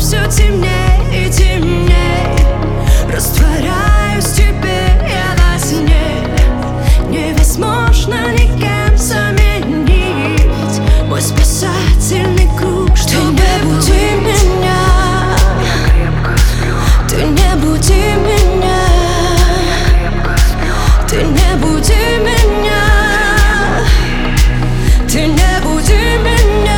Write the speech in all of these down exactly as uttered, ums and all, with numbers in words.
все темнее и темнее. Растворяюсь в тебе я во сне. Невозможно никем заменить мой спасательный круг. Ты не буди меня, ты не буди меня, ты не буди меня, ты не буди меня.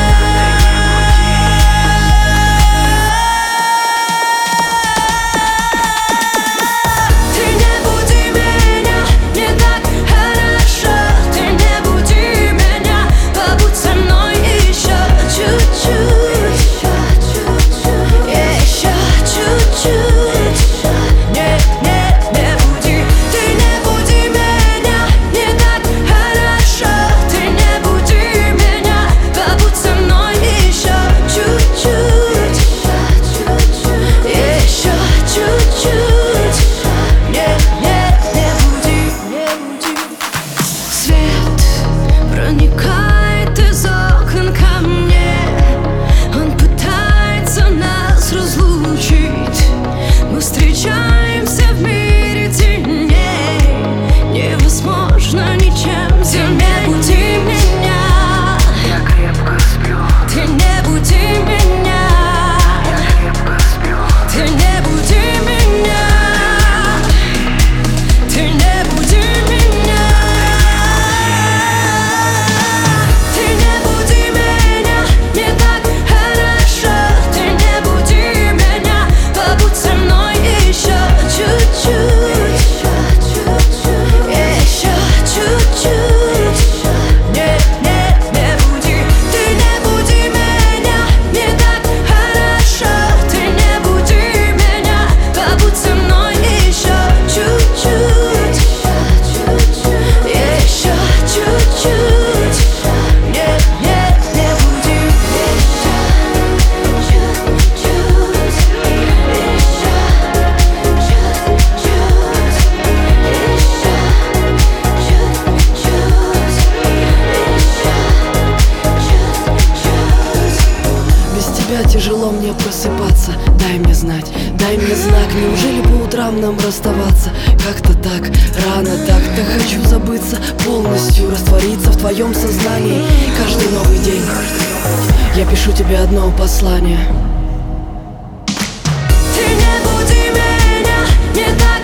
Проникает из окон ко мне, он пытается нас разлучить. Мы встречаемся в мире теней, невозможно ничем. Ты не буди меня, я крепко сплю. ты не буди меня, я крепко сплю. ты не буди меня, ты не буди меня. Тяжело мне просыпаться, дай мне знать, дай мне знак. Неужели по утрам нам расставаться? Как-то так, рано так-то хочу забыться, полностью раствориться в твоем сознании. Каждый новый день я пишу тебе одно послание. Ты не буди меня, не дай